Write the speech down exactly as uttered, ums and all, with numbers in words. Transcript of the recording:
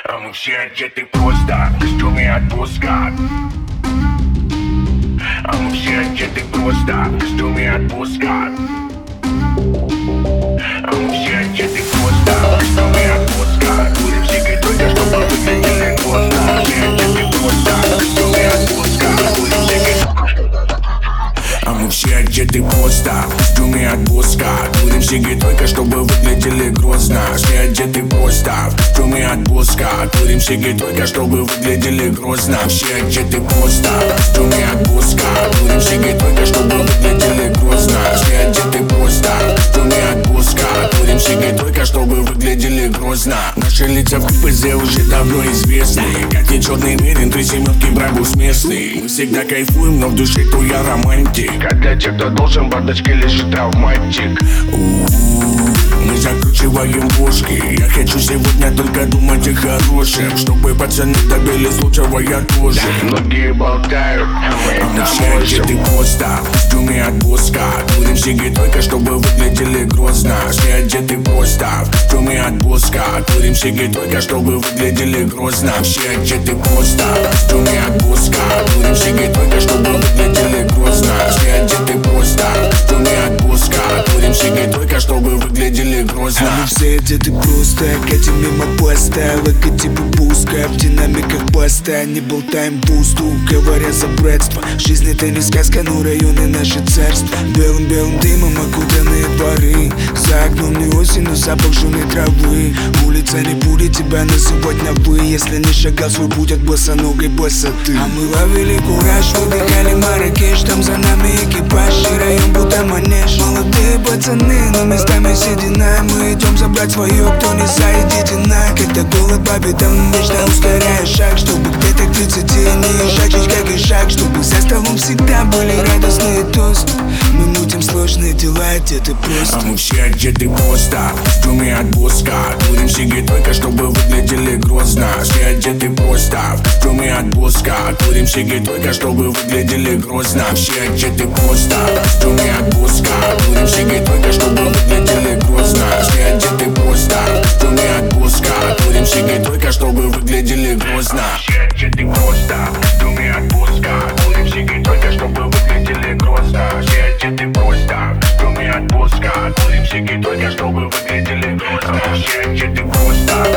А мы все одеты просто в костюме отпуска. А мы все одеты просто в костюме отпуска. А мы все одеты просто в костюме отпуска. Курим сигареты, чтобы выглядели грозно. Все одеты просто в костюме отпуска. Курим сигареты. А мы все одеты просто в костюме отпуска. Курим сиги только чтобы выглядели грозно. Все одеты просто в костюме отпуска. Курим сиги только чтобы выглядели грозно. Все одеты просто в костюме отпуска. Курим сиги только чтобы выглядели грозно. Все одеты просто в костюме отпуска. Курим сиги только чтобы выглядели грозно. Наши лица в КПЗ уже давно известны. Как и черный мерин, три семерки брагус местный. Мы всегда кайфуем, но в душе то я романтик. Как для тех, кто должен, бардачки лежит травматик. Мы закручиваем бошки. Я хочу сегодня только думать о хорошем, чтобы пацаны добили с лучшего я тоже. Многие болтают, а мы все одеты просто в костюме отпуска. Курим сиги только чтобы выглядели грозно. Все одеты просто в костюме отпуска. Курим сиги только чтобы выглядели грозно. Все одеты просто в костюме отпуска. Курим сиги только чтобы выглядели грозно. Все одеты просто в костюме отпуска. Курим сиги только чтобы выглядели грозно. А мы все одеты просто, катим мимо поста. Логотипы пуска, в динамиках баста. Не болтаем пусту, говоря за братство. Жизнь это не сказка, но районы наши царства. Белым-белым дымом окутанные дворы. За окном не осень, но запах жженой травы. Улица не будет тебя называть на вы, если не шагал свой путь от босоногой босоты. А мы ловили кураж, выбегали Марракеш. Там за нами экипаж, и район будто манеж. Молодые пацаны, но местами седина. Мы идем забрать свое, кто не за, идите на. Когда голод по бедам, вечно ускоряя шаг, чтобы где-то к тридцати не шагчить, как и шаг. Чтобы за столом всегда были радостные тосты. Мы мутим сложные дела, одеты просто. А мы все одеты просто в костюме отпуска. Курим сиги только чтобы выглядели грозно. Все одеты просто в костюме отпуска. Курим сиги только чтобы выглядели грозно. Все одеты просто в костюме отпуска. Курим сиги только чтобы выглядели грозно. Все одеты просто в костюме отпуска. Курим сиги только чтобы выглядели грозно. Все одеты просто в костюме отпуска. Курим сиги только чтобы выглядели грозно. Все одеты просто в костюме отпуска. Курим сиги только чтобы выглядели грозно. Все одеты просто